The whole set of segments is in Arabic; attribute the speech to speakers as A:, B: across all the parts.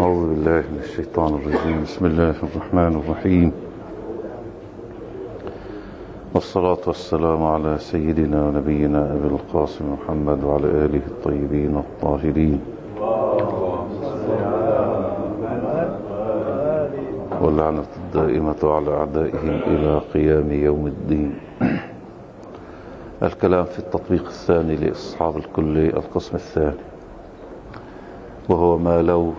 A: أعوذ بالله من الشيطان الرجيم. بسم الله الرحمن الرحيم، والصلاة والسلام على سيدنا ونبينا أبي القاسم محمد وعلى آله الطيبين الطاهرين، واللعنة الدائمة على أعدائهم إلى قيام يوم الدين. الكلام في التطبيق الثاني لإصحاب الكلي، القسم الثاني، وهو ما لو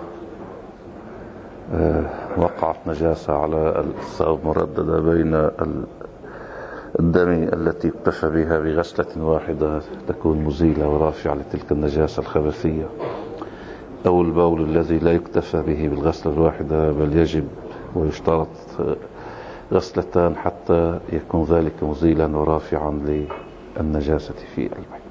A: وقعت نجاسة على الثوب مرددة بين الدم التي اكتفى بها بغسلة واحدة تكون مزيلة ورافعة لتلك النجاسة الخبثية، أو البول الذي لا يكتفى به بالغسلة الواحدة بل يجب ويشترط غسلتان حتى يكون ذلك مزيلا ورافعا للنجاسة في البين.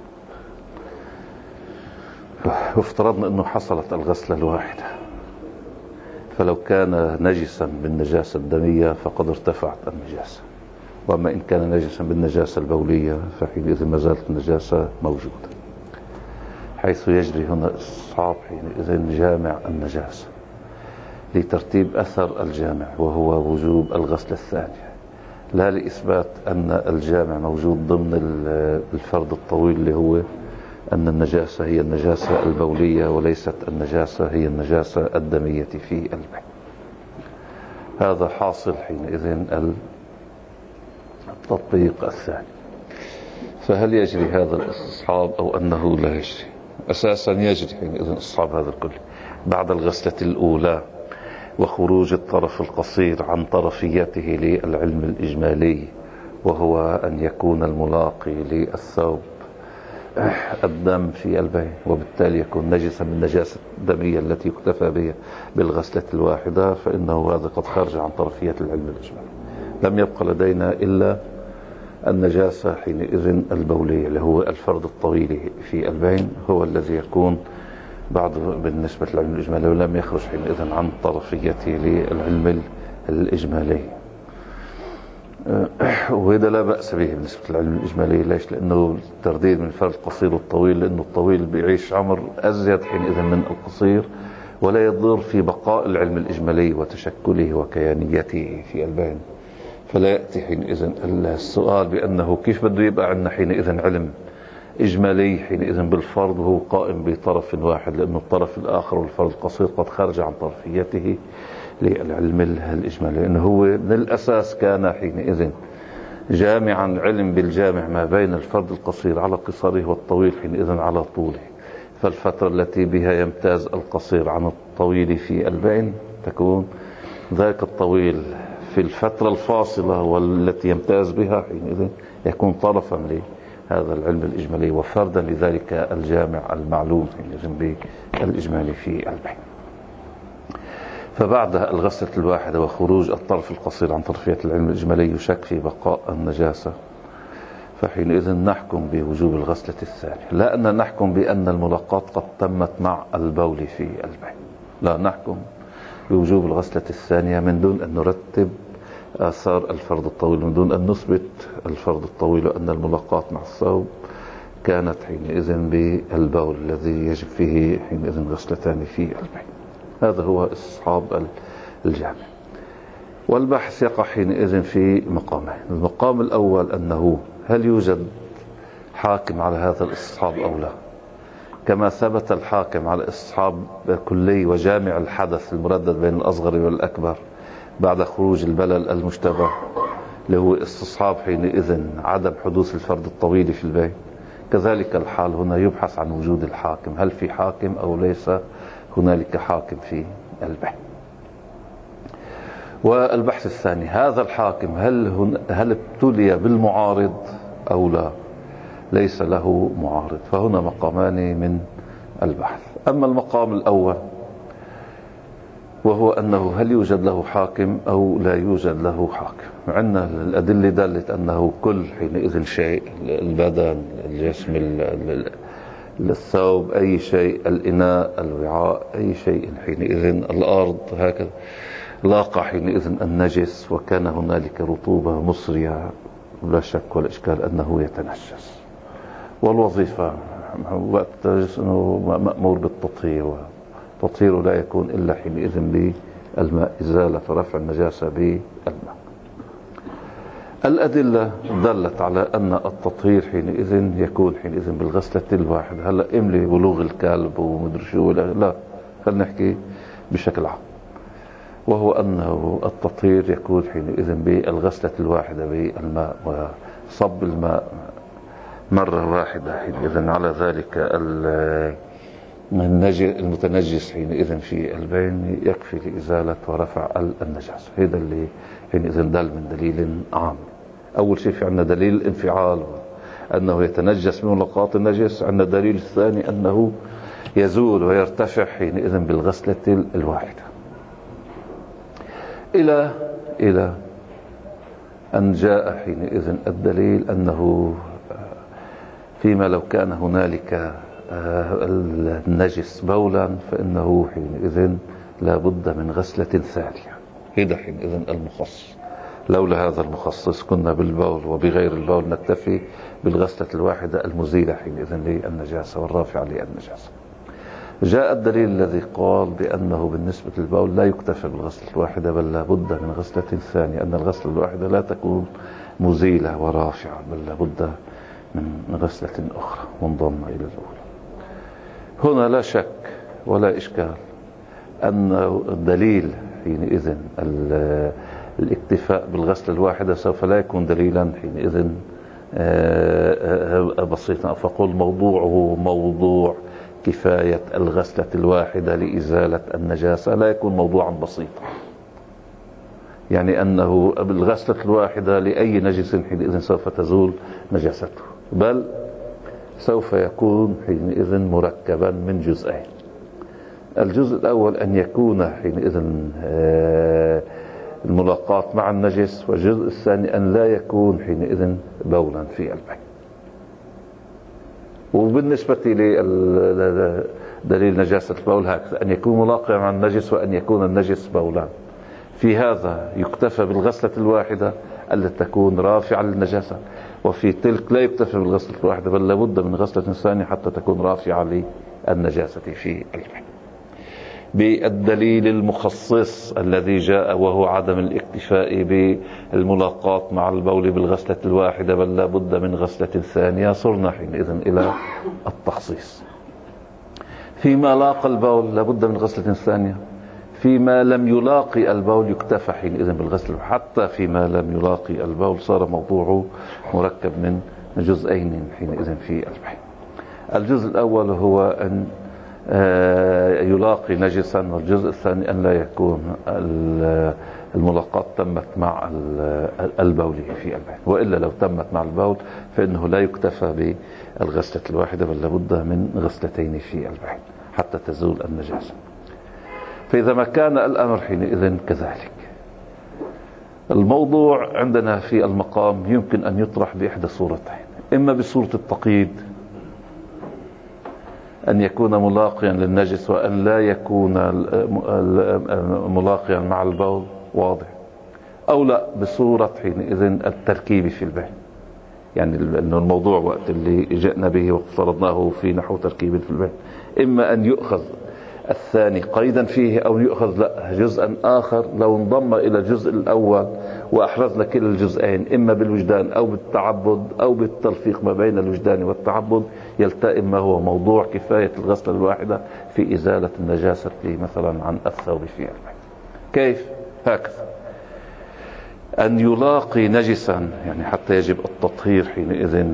A: وافترضنا أنه حصلت الغسلة الواحدة، فلو كان نجسا بالنجاسة الدمية فقد ارتفعت النجاسة، وأما إن كان نجسا بالنجاسة البولية فحينئذ ما زالت النجاسة موجودة، حيث يجري هنا استصحاب حينئذ جامع النجاسة لترتيب أثر الجامع، وهو وجوب الغسل الثاني، لا لإثبات أن الجامع موجود ضمن الفرد الطويل اللي هو أن النجاسة هي النجاسة البولية وليست النجاسة هي النجاسة الدمية في البين. هذا حاصل حينئذ التطبيق الثاني. فهل يجري هذا الاستصحاب أو أنه لا يجري؟ أساسا يجري حينئذ استصحاب هذا الكل بعد الغسلة الأولى وخروج الطرف القصير عن طرفيته للعلم الإجمالي، وهو أن يكون الملاقي للثوب الدم في البين، وبالتالي يكون نجسا من النجاسة الدمية التي يكتفى بها بالغسلة الواحدة، فإنه هذا قد خرج عن طرفية العلم الإجمالي. لم يبقى لدينا إلا النجاسة حينئذ البولية اللي هو الفرد الطويل في البين، هو الذي يكون بعد بالنسبة للعلم الإجمالي، ولم يخرج حينئذ عن طرفيته للعلم الإجمالي. وهذا لا بأس به بالنسبة للعلم الإجمالي. ليش؟ لأنه الترديد من الفرد القصير والطويل، لأنه الطويل بيعيش عمر أزيد حينئذ من القصير، ولا يضر في بقاء العلم الإجمالي وتشكله وكيانيته في البين. فلا يأتي حينئذ السؤال بأنه كيف بده يبقى عندنا حينئذ علم إجمالي حينئذ بالفرد وهو قائم بطرف واحد، لأنه الطرف الآخر والفرد القصير قد خرج عن طرفيته للعلم الإجمالي، لأنه هو من الأساس كان حينئذ جامعا علم بالجامع ما بين الفرد القصير على قصره والطويل حينئذ على طوله. فالفترة التي بها يمتاز القصير عن الطويل في البين تكون ذاك الطويل في الفترة الفاصلة والتي يمتاز بها حينئذ يكون طرفا لهذا العلم الإجمالي وفردا لذلك الجامع المعلوم حينئذ بالإجمالي في البين. فبعد الغسلة الواحدة وخروج الطرف القصير عن طرفية العلم الإجمالي يشك في بقاء النجاسة، فحينئذ نحكم بوجوب الغسلة الثانية، لا أن نحكم بأن الملاقاة قد تمت مع البول في البين، لا، نحكم بوجوب الغسلة الثانية من دون أن نرتب آثار الفرد الطويل، من دون أن نثبت الفرد الطويل أن الملاقاة مع الثوب كانت حينئذ بالبول الذي يجب فيه حينئذ غسلتان في البين. هذا هو استصحاب الجامع. والبحث يقع حينئذ في مقامين. المقام الأول أنه هل يوجد حاكم على هذا الاستصحاب أو لا، كما ثبت الحاكم على استصحاب كلي وجامع الحدث المردد بين الأصغر والأكبر بعد خروج البلل المشتبه، اللي هو استصحاب حينئذ عدم حدوث الفرد الطويل في البين. كذلك الحال هنا يبحث عن وجود الحاكم، هل في حاكم أو ليس هنالك حاكم في البين. والبحث الثاني، هذا الحاكم هل ابتلي بالمعارض أو لا، ليس له معارض. فهنا مقامان من البحث. أما المقام الأول وهو أنه هل يوجد له حاكم أو لا يوجد له حاكم، عندنا الأدلة دلت أنه كل حينئذ شيء، البدن، الجسم، الثوب، أي شيء، الإناء، الوعاء، أي شيء حينئذ، الأرض، هكذا لاقى حينئذ النجس وكان هنالك رطوبة مصرية، لا شك ولا إشكال أنه يتنجس. والوظيفة وقت أنه مأمور بالتطهير التطهير لا يكون إلا حينئذ بالماء، إزالة ورفع النجاسة بالماء. الأدلة دلت على أن التطهير حينئذ يكون حينئذ بالغسلة الواحدة. هلا إملي بلوغ الكلب ومدري شو، لا، خلينا نحكي بشكل عام، وهو أنه التطهير يكون حينئذ بالغسلة الواحدة بالماء، وصب الماء مرة واحدة حينئذ على ذلك المتنجس حينئذ في البين يكفي لإزالة ورفع النجاسة. هذا اللي حينئذ دل من دليل عام. أول شيء في عندنا دليل الانفعال، أنه يتنجس من ملاقاة النجس. عندنا دليل الثاني أنه يزول ويرتفع حينئذ بالغسلة الواحدة، إلى أن جاء حينئذ الدليل أنه فيما لو كان هنالك النجس بولا فإنه حينئذ لا بد من غسلة ثانية. هذا حينئذ المخصص. لولا هذا المخصص كنا بالبول وبغير البول نكتفي بالغسلة الواحدة المزيلة حينئذ للنجاسة والرافعة للنجاسة. جاء الدليل الذي قال بأنه بالنسبة للبول لا يكتفى بالغسلة الواحدة بل لا بد من غسلة ثانية، أن الغسلة الواحدة لا تكون مزيلة ورافعة بل لا بد من غسلة أخرى منضمة إلى الأولى. هنا لا شك ولا إشكال أن الدليل حينئذ الاكتفاء بالغسلة الواحدة سوف لا يكون دليلا حينئذ بسيطا، فقل موضوعه موضوع كفاية الغسلة الواحدة لإزالة النجاسة لا يكون موضوعا بسيطا، يعني أنه بالغسلة الواحدة لأي نجس حينئذ سوف تزول نجاسته، بل سوف يكون حينئذ مركبا من جزئين. الجزء الأول أن يكون حينئذ الملاقاة مع النجس، والجزء الثاني أن لا يكون حينئذ بولا في البين. وبالنسبة لدليل نجاسة البول هكذا، أن يكون ملاقيا مع النجس وأن يكون النجس بولا. في هذا يكتفى بالغسلة الواحدة التي تكون رافعة للنجاسة، وفي تلك لا يكتفى بالغسلة الواحدة بل لابد من غسلة ثانية حتى تكون رافعة للنجاسة في البين. بالدليل المخصص الذي جاء وهو عدم الاكتفاء بالملاقاة مع البول بالغسلة الواحدة بل لا بد من غسلة ثانية، صرنا حينئذ إلى التخصيص. فيما لاقى البول لا بد من غسلة ثانية، فيما لم يلاقي البول يكتفى حينئذ بالغسل. حتى فيما لم يلاقي البول صار موضوعه مركب من جزئين حينئذ في البين. الجزء الأول هو أن يلاقي نجسا، والجزء الثاني أن لا يكون الملاقاة تمت مع البول في البين، وإلا لو تمت مع البول فإنه لا يكتفى بالغسلة الواحدة بل لابد من غسلتين في البين حتى تزول النجاسة. فإذا ما كان الأمر حينئذ كذلك، الموضوع عندنا في المقام يمكن أن يطرح بإحدى صورتين: إما بصورة التقييد، أن يكون ملاقيا للنجس وأن لا يكون ملاقيا مع البول، واضح، أو لا بصورة حينئذ التركيب في البين، يعني أنه الموضوع وقت اللي جئنا به وافترضناه في نحو تركيب في البين، إما أن يؤخذ الثاني قيدا فيه أو يؤخذ لا جزءا آخر لو انضم إلى الجزء الأول وأحرزنا كلا الجزئين إما بالوجدان أو بالتعبد أو بالتلفيق ما بين الوجدان والتعبد، يلتئم ما هو موضوع كفاية الغسلة الواحدة في إزالة النجاسة مثلا عن الثوب في البين. كيف؟ هكذا: أن يلاقي نجسا، يعني حتى يجب التطهير حينئذ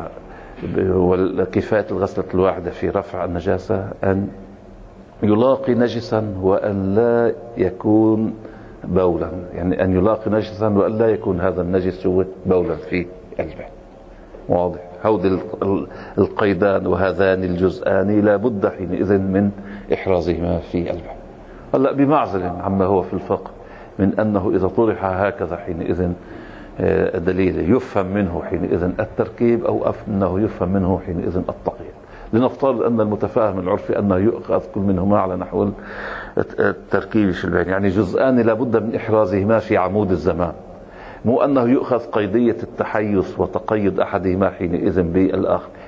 A: وكفاية الغسلة الواحدة في رفع النجاسة، أن يلاقي نجسا وأن لا يكون بولا، يعني أن يلاقي نجسا وأن لا يكون هذا النجس هو بولا في البين، واضح. هود القيدان وهذان الجزءان لا بد حينئذ من إحرازهما في البين. هلا بمعزل عما هو في الفقه من أنه إذا طرح هكذا حينئذ دليل يفهم منه حينئذ التركيب أو أنه يفهم منه حينئذ التقييد. لنفترض أن المتفاهم العرفي أنه يؤخذ كل منهما على نحو التركيب في البين، يعني جزءان لابد من إحرازهما في عمود الزمان، مو أنه يؤخذ قيدية التحيز وتقيد أحدهما حينئذ بالآخر.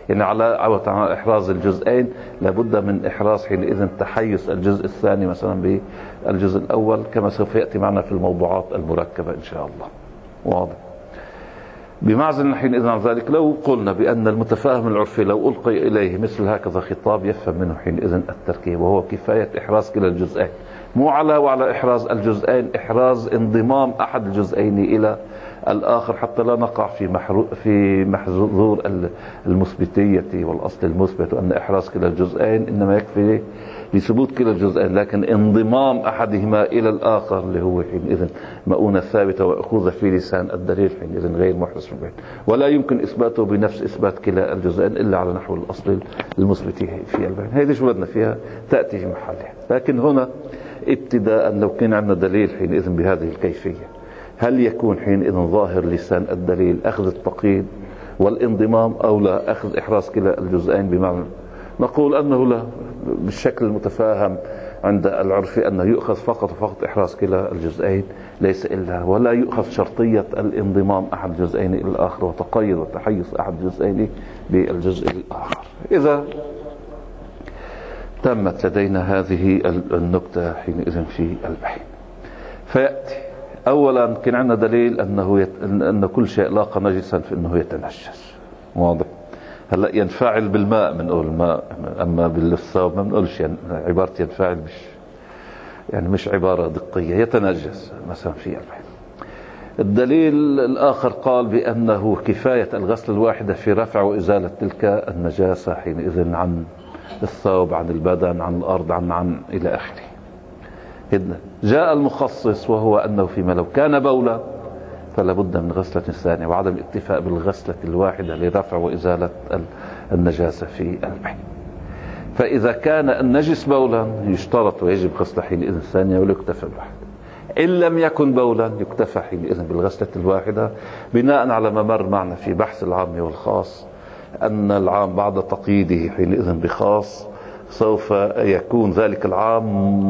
A: يعني على إحراز الجزئين لابد من إحراز حينئذ تحيز الجزء الثاني مثلا بالجزء الأول، كما سوف يأتي معنا في الموضوعات المركبة إن شاء الله. واضح؟ بمعزل حينئذ عن ذلك لو قلنا بأن المتفاهم العرفي لو ألقي إليه مثل هكذا خطاب يفهم منه حينئذ التركيب، وهو كفاية إحراز كلا الجزئين، مو وعلى إحراز الجزئين، إحراز انضمام أحد الجزئين إلى الآخر حتى لا نقع في محظور المثبتية والأصل المثبت، وأن إحراز كلا الجزئين إنما يكفي لثبوت كلا الجزئين، لكن انضمام أحدهما إلى الآخر اللي هو حينئذ مؤونة ثابتة وأخوذة في لسان الدليل حينئذ غير محرز في البين، ولا يمكن إثباته بنفس إثبات كلا الجزئين إلا على نحو الأصل المثبت في البين. هذه شو بدنا فيها تأتي في محلها. لكن هنا ابتداء لو كان عندنا دليل حينئذ بهذه الكيفية، هل يكون حينئذ ظاهر لسان الدليل أخذ التقييد والانضمام أو لا أخذ إحراز كلا الجزئين؟ بمعنى نقول أنه لا، بالشكل المتفاهم عند العرف أنه يؤخذ فقط وفقط إحراز كلا الجزئين ليس إلا، ولا يؤخذ شرطية الانضمام أحد الجزئين إلى الآخر وتقيد وتحيز أحد الجزئين بالجزء الآخر. إذا تمت لدينا هذه النكتة حينئذ في البحث، فيأتي أولا كان عندنا دليل أن كل شيء لاقى نجسا فإنه يتنجس. واضح؟ هلا ينفعل بالماء بنقول الماء، أما بالثوب ما بنقولش، يعني عبارة ينفعل مش عبارة دقية، يتنجس مثلا في البحث. الدليل الآخر قال بأنه كفاية الغسل الواحدة في رفع وإزالة تلك النجاسة حينئذ عن الثوب، عن البدن، عن الأرض، عن إلى آخره. جاء المخصص وهو أنه فيما لو كان بولا فلا بد من غسلة ثانية، وعدم الاكتفاء بالغسلة الواحدة لرفع وإزالة النجاسة في البحث. فإذا كان النجس بولا يشترط ويجب غسلة حينئذ ثانية ولا يكتفى بالواحدة. إن لم يكن بولا يكتفى حينئذ بالغسلة الواحدة، بناء على ما مر معنا في بحث العام والخاص أن العام بعد تقييده حينئذ بخاص سوف يكون ذلك العام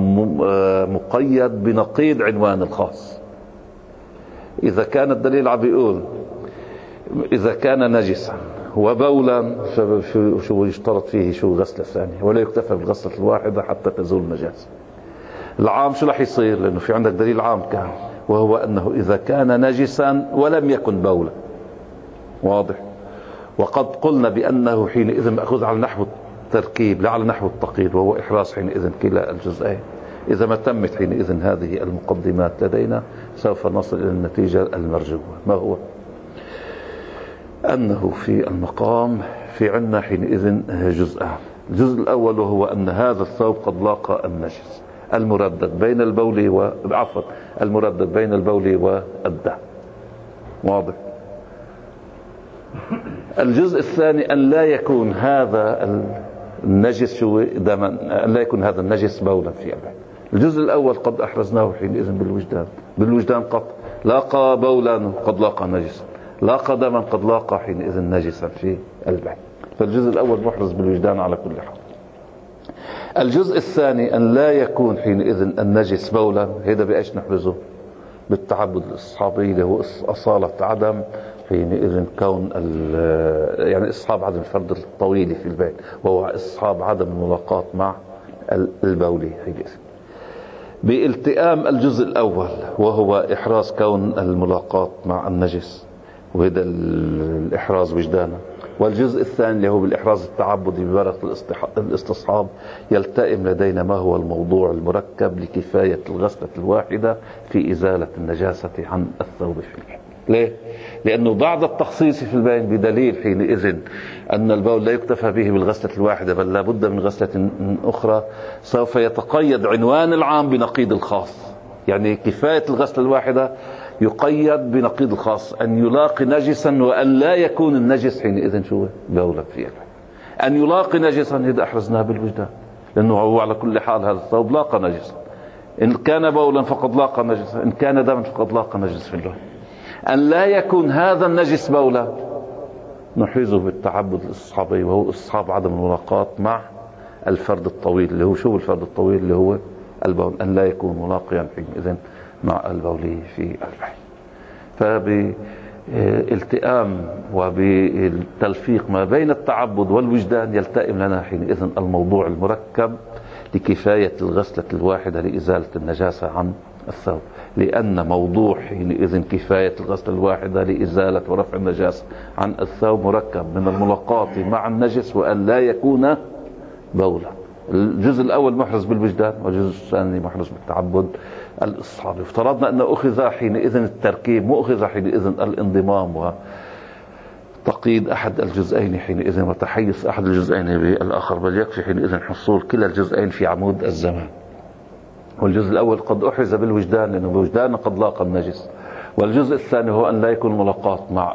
A: مقيد بنقيض عنوان الخاص. إذا كان الدليل عم بيقول إذا كان نجسا وبولا شو يشترط فيه شو غسلة ثانية ولا يكتفى بالغسلة الواحدة حتى تزول النجاسة. العام شو رح يصير؟ لأنه في عندك دليل عام كان وهو أنه إذا كان نجسا ولم يكن بولا. واضح؟ وقد قلنا بأنه حينئذ مأخوذ على نحو التركيب لا على نحو التقييد، وهو إحراز حينئذ كلا الجزئين. إذا ما تمت حينئذ هذه المقدمات لدينا سوف نصل إلى النتيجة المرجوة، ما هو أنه في المقام في عنا حينئذ جزءان. الجزء الأول وهو أن هذا الثوب قد لاقى النجس المردد بين البول المردد بين البول والدم. واضح؟ الجزء الثاني أن لا يكون هذا النجس دما، أن لا يكون هذا النجس بولا في البول. الجزء الأول قد أحرزناه حينئذ بالوجدان قد لاقى بولا قد لاقى نجسا، لاقى دما قد لاقى حينئذ نجسا في البول. فالجزء الأول محرز بالوجدان على كل حال. الجزء الثاني أن لا يكون حينئذ النجس بولا، هذا بإيش نحرزه؟ بالتعبد الإصحابي اللي هو أصالة عدم حينئذ كون يعني إصحاب عدم الفرد الطويل في البيت، وهو إصحاب عدم الملاقاة مع البولي حينئذ. بالتئام الجزء الأول وهو إحراز كون الملاقاة مع النجس، وهذا الإحراز وجدانا. والجزء الثاني اللي هو بالإحراز التعبدي ببركة الاستصحاب يلتئم لدينا ما هو الموضوع المركب لكفاية الغسلة الواحدة في إزالة النجاسة عن الثوب فيه. ليه؟ لأنه بعد التخصيص في البين بدليل حينئذ أن البول لا يكتفى به بالغسلة الواحدة بل لا بد من غسلة أخرى، سوف يتقيد عنوان العام بنقيض الخاص. يعني كفاية الغسلة الواحدة يقيد بنقيض الخاص، أن يلاقي نجسا وأن لا يكون النجس حينئذ شو بولا فيه. أن يلاقي نجسا إذا أحرزناه بالوجدان، لأنه هو على كل حال هذا الثوب لاقى نجسا، إن كان بولا فقد لاقى نجسا، إن كان دما فقد لاقى نجس في اللون. أن لا يكون هذا النجس بولا نحيزه بالتعبد الإصحابي، وهو إصحاب عدم الملاقاة مع الفرد الطويل اللي هو شو الفرد الطويل اللي هو البول، أن لا يكون ملاقيا حينئذ مع البول في البحر. التئام وبالتلفيق ما بين التعبد والوجدان يلتئم لنا حينئذ الموضوع المركب لكفاية الغسلة الواحدة لإزالة النجاسة عن الثوب، لأن موضوع حينئذ كفاية الغسلة الواحدة لإزالة ورفع النجاسة عن الثوب مركب من الملاقاة مع النجس وأن لا يكون بولا. الجزء الأول محرز بالوجدان والجزء الثاني محرز بالتعبد الإصحابي. افترضنا أن أخذ حينئذ التركيب، مؤخذ حينئذ الانضمام وتقييد أحد الجزئين حينئذ وتحيز أحد الجزئين بالآخر، بل يكفي حينئذ حصول كلا الجزئين في عمود الزمان. والجزء الأول قد أحرز بالوجدان لأنه بوجدان قد لاقى النجس، والجزء الثاني هو أن لا يكون ملاقاة مع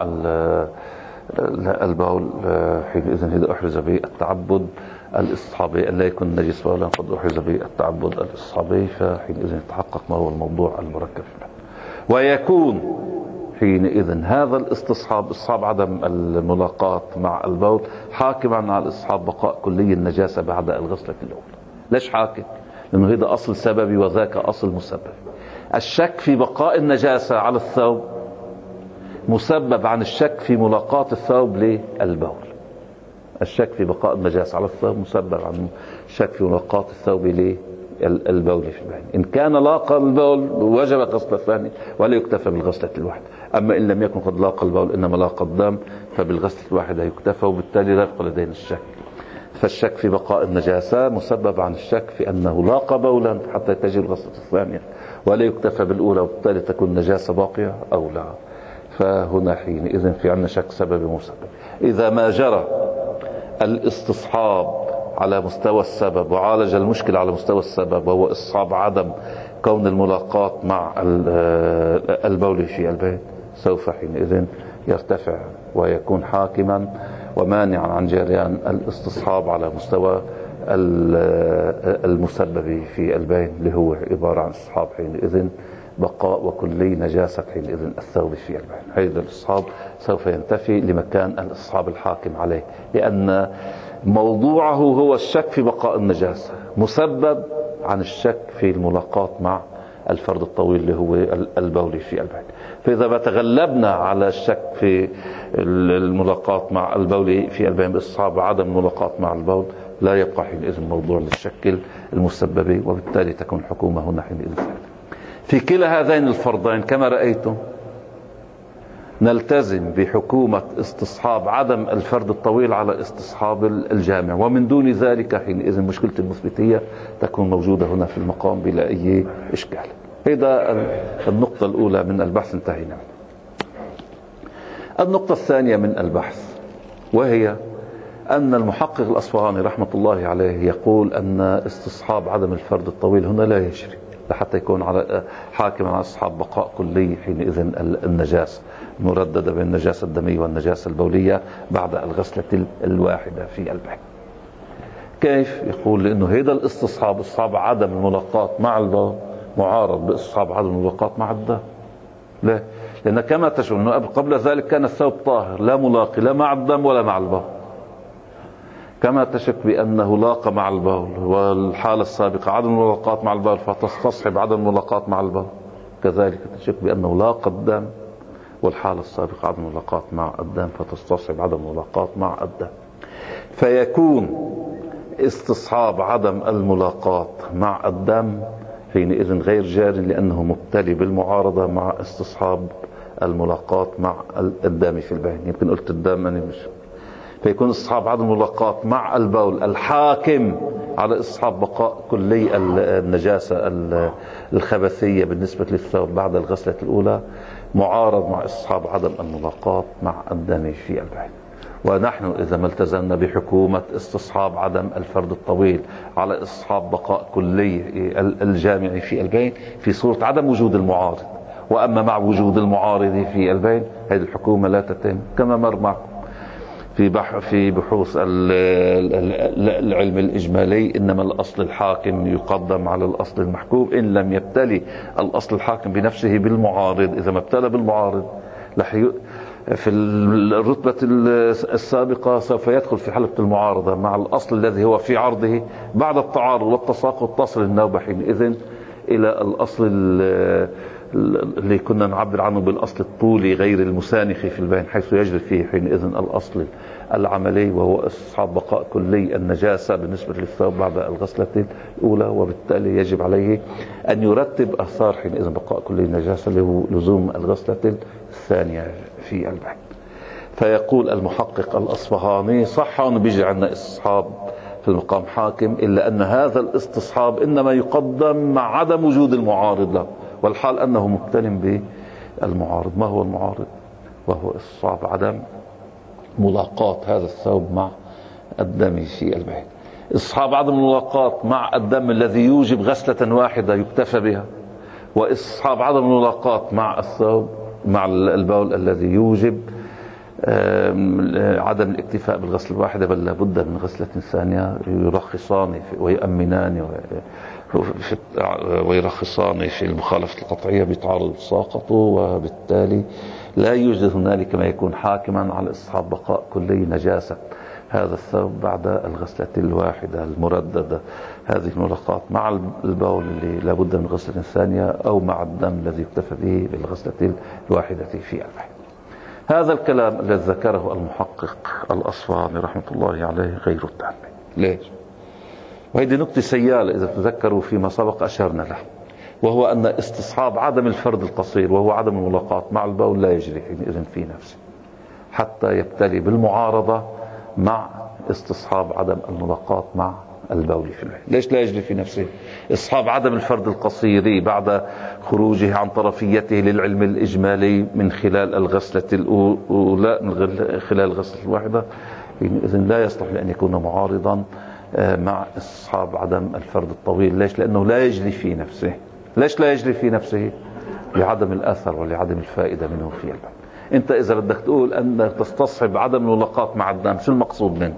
A: البول حينئذ إذا أحرز بالتعبد الإصحابي أن لا يكون النجس بولا قد أحرز بالتعبد الإصحابي، فحينئذ يتحقق ما هو الموضوع المركب. ويكون حينئذ هذا الاستصحاب، استصحاب عدم الملاقاة مع البول، حاكما على الاستصحاب بقاء كلي النجاسة بعد الغسلة الأولى. ليش حاكم؟ لأنه هذا أصل سببي وذاك أصل مسبب. الشك في بقاء النجاسة على الثوب مسبب عن الشك في ملاقاة الثوب للبول. الشك في بقاء النجاسة على الثوب مسبب عن الشك في ملاقاة الثوب للبول في البول. إن كان لاقى البول وجب غسل الثاني ولا يكتفى بالغسلة الواحدة. أما إن لم يكن قد لاقى البول إنما لاقى الدم فبالغسلة الواحدة يكتفى، وبالتالي لا يبقى لدينا الشك. فالشك في بقاء النجاسة مسبب عن الشك في أنه لاقى بولا حتى تجي الغسلة الثانية ولا يكتفى بالأولى، وبالتالي تكون النجاسة باقية أو لا. فهنا حينئذ في عندنا شك سبب ومسبب. إذا ما جرى الاستصحاب على مستوى السبب وعالج المشكلة على مستوى السبب وهو استصحاب عدم كون الملاقاة مع البول في البيت، سوف حينئذ يرتفع ويكون حاكما ومانعا عن جريان الاستصحاب على مستوى المسبب في البين، اللي هو عبارة عن استصحاب حينئذ بقاء وكلي نجاسة حينئذ الثوب في البين. هذا الاستصحاب سوف ينتفي لمكان الاستصحاب الحاكم عليه، لأن موضوعه هو الشك في بقاء النجاسة مسبب عن الشك في الملاقاة مع الفرد الطويل اللي هو البول في البين. فإذا ما تغلبنا على الشك في الملاقاة مع البول في البين باستصحاب عدم الملاقاة مع البول، لا يبقى حينئذ موضوع للشك المسبب، وبالتالي تكون الحكومة هنا حينئذ. في كلا هذين الفرضين كما رأيتم نلتزم بحكومة استصحاب عدم الفرد الطويل على استصحاب الجامع، ومن دون ذلك حينئذ مشكلة المثبتية تكون موجودة هنا في المقام بلا أي إشكال. هذا النقطة الأولى من البحث انتهينا. النقطة الثانية من البحث وهي أن المحقق الأصفهاني رحمة الله عليه يقول أن استصحاب عدم الفرد الطويل هنا لا يجري لحتى يكون على حاكما على استصحاب بقاء كلي حينئذ النجاسة مرددة بين النجاسة الدمية والنجاسة البولية بعد الغسلة الواحدة في البين. كيف؟ يقول لأنه هذا الاستصحاب، استصحاب عدم الملاقاة مع البول، معارض باستصحاب عدم الملاقاة مع الدم. لا، لأن كما تشعر أنه قبل ذلك كان الثوب طاهر لا ملاقي لا مع الدم ولا مع البول، كما تشك بأنه لاقى مع البول، والحالة السابقة عدم الملاقاة مع البول فتستصحب عدم الملاقاة مع البول، كذلك تشك بأنه لاقى الدم والحالة السابقة عدم الملاقاة مع الدم فتستصحب عدم الملاقاة مع الدم. فيكون استصحاب عدم الملاقاة مع الدم حينئذ غير جار لأنه مبتلي بالمعارضة مع استصحاب الملاقاة مع الدم في البين. يمكن قلت الدم أنا مش. فيكون استصحاب عدم الملاقاة مع البول الحاكم على استصحاب بقاء كلي النجاسة الخبثية بالنسبة للثوب بعد الغسلة الأولى معارض مع استصحاب عدم الملاقاة مع الدم في البين. ونحن إذا ما التزمنا بحكومة استصحاب عدم الفرد الطويل على استصحاب بقاء كلي الجامع في البين في صورة عدم وجود المعارض، وأما مع وجود المعارض في البين هذه الحكومة لا تتم. كما مر معكم في بحوث العلم الإجمالي، إنما الأصل الحاكم يقدم على الأصل المحكوم إن لم يبتلي الأصل الحاكم بنفسه بالمعارض. إذا ما ابتلى بالمعارض في الرتبة السابقة سوف يدخل في حلقة المعارضة مع الأصل الذي هو في عرضه. بعد التعارض والتساقط تصل النوبة حينئذ إلى الأصل اللي كنا نعبر عنه بالأصل الطولي غير المسانخ في البين، حيث يجري فيه حينئذ الأصل العملي، وهو استصحاب بقاء كلي النجاسة بالنسبة للثوب بعد الغسلة الأولى، وبالتالي يجب عليه أن يرتب آثار حينئذ بقاء كلي النجاسة لزوم الغسلة الثانية في البين. فيقول المحقق الأصفهاني: صح أنه بيجي عندنا استصحاب في المقام حاكم، إلا أن هذا الاستصحاب إنما يقدم مع عدم وجود المعارض له، والحال أنه مقترن بالمعارض. ما هو المعارض؟ وهو استصحاب عدم ملاقاة هذا الثوب مع الدم في البين. استصحاب عدم الملاقاة مع الدم الذي يوجب غسلة واحدة يكتفى بها، واستصحاب عدم الملاقاة مع الثوب مع البول الذي يوجب عدم الاكتفاء بالغسل الواحدة، بل لابد من غسلة ثانية، يرخصان ويؤمنان ويرخصان في المخالفة القطعية بتعارض الساقط، وبالتالي لا يوجد هنالك ما يكون حاكما على استصحاب بقاء كلي نجاسة هذا الثوب بعد الغسلة الواحدة المرددة. هذه الملاقاة مع البول اللي لابد من غسلة ثانية، أو مع الدم الذي يكتفى به بالغسلة الواحدة في البين. هذا الكلام الذي ذكره المحقق الأصفهاني رحمة الله عليه غير التام. ليش؟ وهذه نقطة سيالة إذا تذكروا فيما سبق أشرنا له، وهو أن استصحاب عدم الفرد القصير وهو عدم الملاقاة مع البول لا يجري حينئذ في نفسه حتى يبتلي بالمعارضة مع استصحاب عدم الملاقاة مع البول في البين. ليش لا يجري في نفسه؟ استصحاب عدم الفرد القصير بعد خروجه عن طرفيته للعلم الإجمالي من خلال الغسلة الأولى، من خلال الغسلة الواحدة، إذن لا يصلح لأن يكون معارضا مع استصحاب عدم الفرد الطويل. ليش؟ لأنه لا يجري في نفسه. ليش لا يجري في نفسه؟ لعدم الأثر ولعدم الفائدة منه في البين. أنت إذا بدك تقول أنك تستصحب عدم الملاقاة مع الدم، شو المقصود منه؟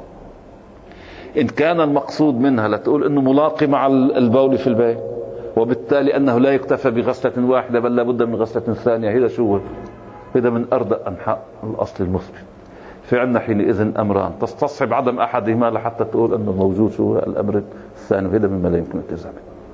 A: إن كان المقصود منها لتقول أنه ملاقي مع البول في البين، وبالتالي أنه لا يكتفى بغسلة واحدة بل لابد من غسلة ثانية، هذا شو؟ هذا من أردأ أنحاء الأصل المثبت. في عندنا حينئذ أمران تستصحب عدم أحدهما لحتى تقول أنه موجود شو الأمر الثاني، وهذا مما لا يمكن التزامه.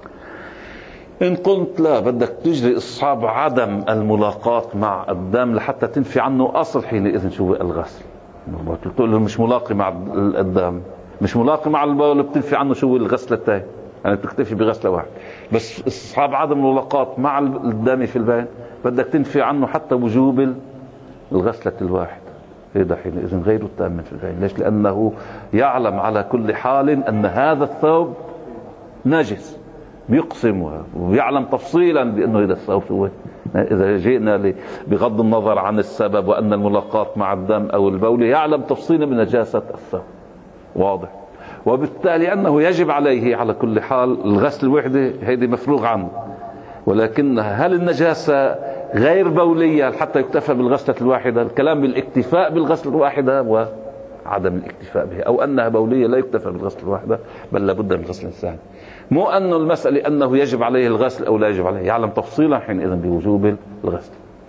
A: إن قلت لا، بدك تجري استصحاب عدم الملاقاة مع الدم لحتى تنفي عنه أصل حينئذ شو الغسل. تقول له مش ملاقي مع الدم، مش ملاقي مع البول، بتنفي عنه شو الغسلة الثانية، يعني بتكتفي بغسلة واحدة. بس استصحاب عدم الملاقاة مع الدم في البين بدك تنفي عنه حتى وجوب الغسلة الواحدة. هذا حينئذ غير التام في البين. ليش؟ لأنه يعلم على كل حال أن هذا الثوب نجس، بيقسم ويعلم تفصيلا بأنه هذا الثوب هو، إذا جئنا بغض النظر عن السبب وأن الملاقاة مع الدم أو البول، يعلم تفصيلا بنجاسة الثوب، واضح. وبالتالي أنه يجب عليه على كل حال الغسل الوحدة، هذه مفروغ عنه. ولكن هل النجاسة غير بولية حتى يكتفى بالغسلة الواحدة؟ الكلام بالاكتفاء بالغسلة الواحدة وعدم الاكتفاء بها، أو أنها بولية لا يكتفى بالغسلة الواحدة بل لابد من غسل الثاني. مو أنه المسألة أنه يجب عليه الغسل أو لا يجب عليه، يعلم تفصيلا حينئذ بوجوب الغسل.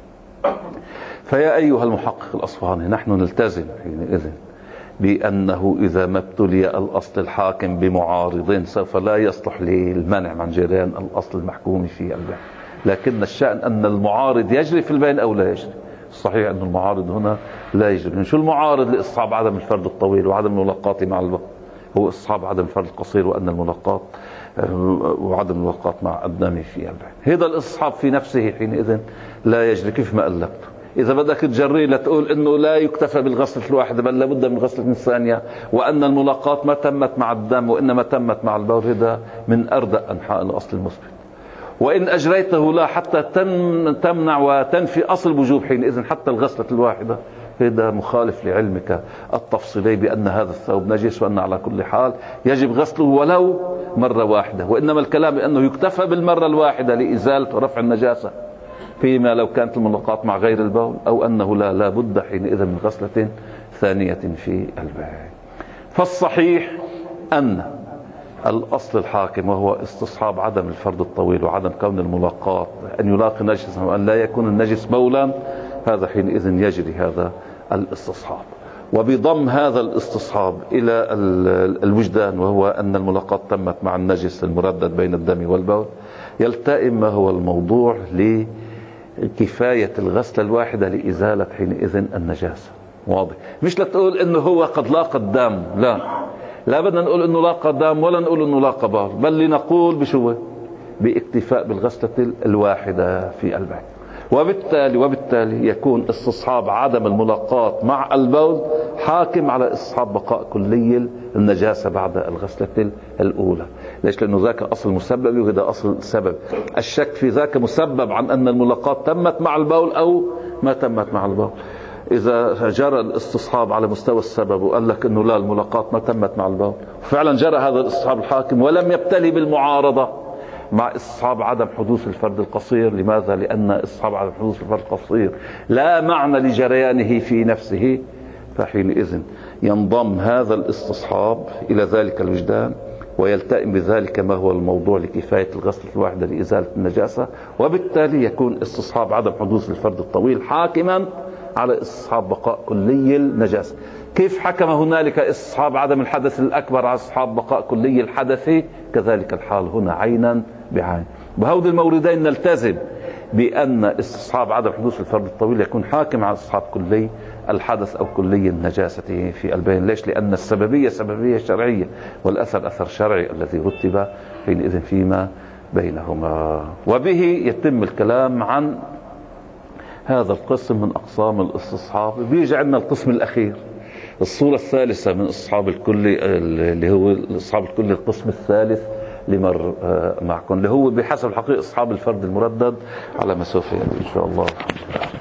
A: فيا أيها المحقق الأصفهاني، نحن نلتزم حينئذ بأنه إذا ما ابتلي الأصل الحاكم بمعارض سوف لا يصلح للمنع عن جريان الأصل المحكوم في البين. لكن الشأن أن المعارض يجري في البين أو لا يجري. صحيح أن المعارض هنا لا يجري. شو المعارض لاستصحاب عدم الفرد الطويل وعدم الملاقاة مع البول؟ هو استصحاب عدم الفرد القصير وأن الملاقاة وعدم الملاقاة مع الدم في البين. هذا الاستصحاب في نفسه حينئذ لا يجري كيف ما قلت. إذا بدك تجري لتقول إنه لا يكتفى بالغسلة الواحدة بل لابد من غسلة ثانية، وأن الملاقاة ما تمت مع الدم وإنما تمت مع البول، هذا من أردأ أنحاء الأصل المثبت. وإن أجريته لا حتى تمنع وتنفي أصل الوجوب حينئذ حتى الغسلة الواحدة، هذا مخالف لعلمك التفصيلي بأن هذا الثوب نجس وأن على كل حال يجب غسله ولو مرة واحدة، وإنما الكلام بأنه يكتفى بالمرة الواحدة لإزالة ورفع النجاسة فيما لو كانت الملاقاة مع غير البول، أو أنه لا بد حينئذ من غسلة ثانية في البين. فالصحيح أن الأصل الحاكم وهو استصحاب عدم الفرد الطويل وعدم كون الملاقاة، أن يلاقي نجسا وأن لا يكون النجس بولا، هذا حينئذ يجري هذا الاستصحاب. وبضم هذا الاستصحاب إلى الوجدان، وهو أن الملاقاة تمت مع النجس المردد بين الدم والبول، يلتئم ما هو الموضوع لكفاية الغسلة الواحدة لإزالة حينئذ النجاسة. واضح؟ مش لتقول إنه هو قد لاقى الدم، لا بدنا نقول إنه لاقى دم ولا نقول إنه لاقى بول، بل لنقول بشو؟ باكتفاء بالغسلة الواحدة في البيت. وبالتالي يكون استصحاب عدم الملاقاة مع البول حاكم على استصحاب بقاء كلي النجاسة بعد الغسلة الأولى. ليش؟ لأنه ذاك أصل مسبب وهذا أصل سبب. الشك في ذاك مسبب عن أن الملاقاة تمت مع البول أو ما تمت مع البول. إذا جرى الاستصحاب على مستوى السبب وقال لك أنه لا، الملاقاة ما تمت مع البول، فعلا جرى هذا الاستصحاب الحاكم ولم يبتلي بالمعارضة مع استصحاب عدم حدوث الفرد القصير. لماذا؟ لأن استصحاب عدم حدوث الفرد القصير لا معنى لجريانه في نفسه، فحينئذ ينضم هذا الاستصحاب إلى ذلك الوجدان ويلتئم بذلك ما هو الموضوع لكفاية الغسلة الواحدة لإزالة النجاسة، وبالتالي يكون استصحاب عدم حدوث الفرد الطويل حاكما على استصحاب بقاء كلي النجاسة. كيف حكم هنالك استصحاب عدم الحدث الأكبر على استصحاب بقاء كلي الحدث، كذلك الحال هنا عينا بعين. بهود الموردين نلتزم بأن استصحاب عدم حدوث الفرد الطويل يكون حاكم على استصحاب كلي الحدث أو كلي النجاسة في البين. ليش؟ لأن السببية سببية شرعية والأثر أثر شرعي الذي رتب حينئذ فيما بينهما. وبه يتم الكلام عن هذا القسم من أقسام الاستصحاب. بيجي عندنا القسم الأخير، الصورة الثالثة من استصحاب الكلي، اللي هو استصحاب الكلي القسم الثالث لمر معكم، اللي هو بحسب الحقيقة استصحاب الفرد المردد على ما سوف يأتي إن شاء الله.